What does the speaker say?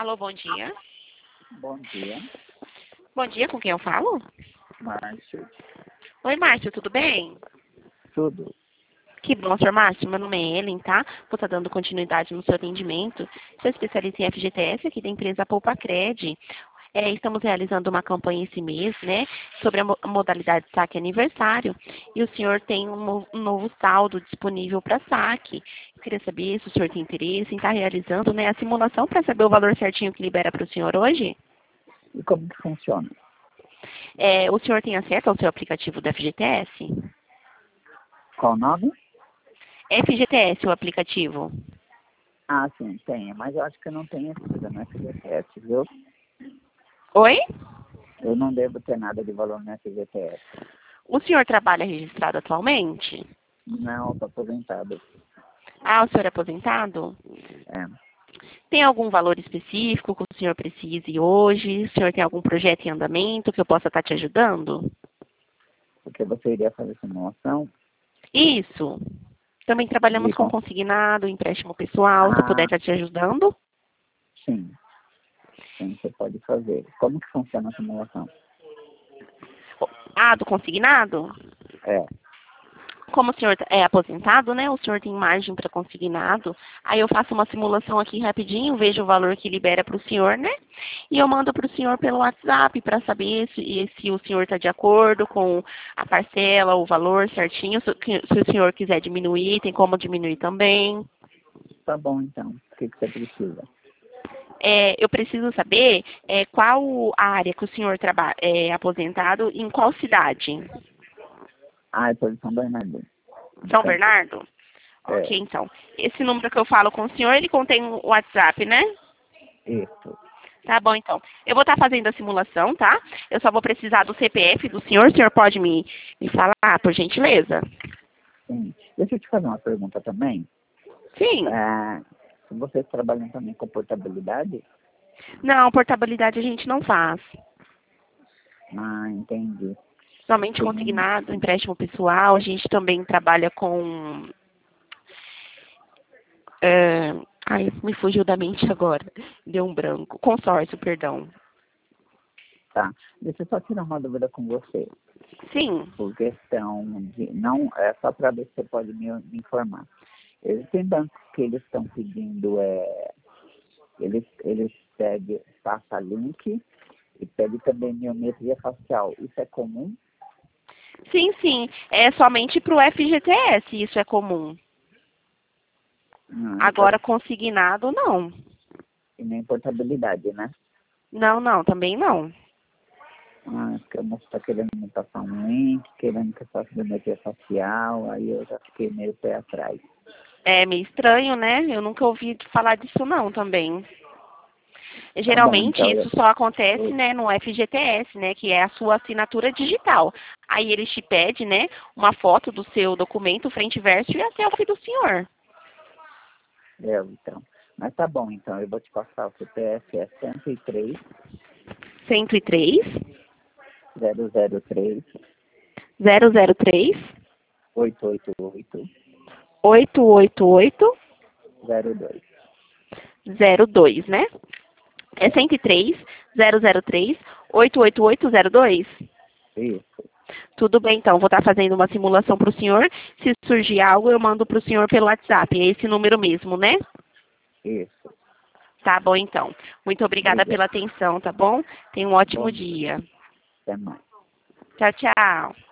Alô, bom dia. Bom dia, Bom dia, com quem eu falo? Márcio. Oi, Márcio, tudo bem? Tudo. Que bom, senhor Márcio. Meu nome é Ellen, tá? Vou estar dando continuidade no seu atendimento. Sou especialista em FGTS aqui da empresa Poupa-Cred. Estamos realizando uma campanha esse mês, né, sobre a modalidade saque aniversário. E o senhor tem um novo saldo disponível para saque. Eu queria saber se o senhor tem interesse em estar realizando, né, a simulação para saber o valor certinho que libera para o senhor hoje. E como que funciona? O senhor tem acesso ao seu aplicativo do FGTS? Qual o nome? FGTS, o aplicativo. Ah, sim, tem. Mas eu acho que eu não tenho esse no FGTS, viu? Oi? Eu não devo ter nada de valor no FGTS. O senhor trabalha registrado atualmente? Não, estou aposentado. Ah, o senhor é aposentado? É, Tem algum valor específico que o senhor precise hoje? O senhor tem algum projeto em andamento que eu possa estar te ajudando? porque você iria fazer simulação Isso. Também trabalhamos de... com consignado, empréstimo pessoal, se puder Ah, estar te ajudando. sim. Sim, você pode fazer. Como que funciona a simulação? Ah, do consignado? É, Como o senhor é aposentado, né? O senhor tem margem para consignado. Aí eu faço uma simulação aqui rapidinho, vejo o valor que libera para o senhor, né? E eu mando para o senhor pelo WhatsApp para saber se o senhor está de acordo com a parcela, o valor certinho. Se o senhor quiser diminuir, tem como diminuir também. tá bom então. O que você precisa? Eu preciso saber qual a área que o senhor trabalha, é aposentado, em qual cidade? Ah, é posição Bernardo. São Bernardo? É, Ok, então. Esse número que eu falo com o senhor, ele contém o WhatsApp, né? isso. Tá bom, então. Eu vou estar fazendo a simulação, tá? Eu só vou precisar do CPF do senhor. O senhor pode me falar, por gentileza? Sim. Deixa eu te fazer uma pergunta também. Sim. É, vocês trabalham também com portabilidade? Não, portabilidade a gente não faz. Ah, entendi. Somente Tem, consignado, empréstimo pessoal. A gente também trabalha com... Ai, me fugiu da mente agora. Deu um branco. Consórcio, perdão. tá. Deixa eu só tirar uma dúvida com você. Sim. Por questão de. Não, é só para ver se você pode me informar. Existem bancos que eles estão pedindo, eles pedem, passa link e pede também biometria facial. Isso é comum? Sim, sim. É somente para o FGTS, isso é comum. Agora, consignado, não. E nem portabilidade, né? Não, não, também não. Ah, porque a moça está querendo me passar um link, querendo que eu faça biometria facial, aí eu já fiquei meio pé atrás. É meio estranho, né? Eu nunca ouvi falar disso não também. Tá bom, Geralmente então isso só acontece, né, no FGTS, né, que é a sua assinatura digital. Aí eles te pedem, né, uma foto do seu documento frente e verso e a selfie do senhor. então. Mas tá bom, então, eu vou te passar o CPF, é 103 103 003 003 888 888 02. 02, né? É É, 103 003 88802? isso, Tudo bem, então. Vou estar fazendo uma simulação para o senhor. Se surgir algo, eu mando para o senhor pelo WhatsApp. É esse número mesmo, né? isso. Tá bom, então. Muito obrigada Obrigado. pela atenção, tá bom? Tenha um ótimo Bom dia. dia. Até mais. Tchau, tchau.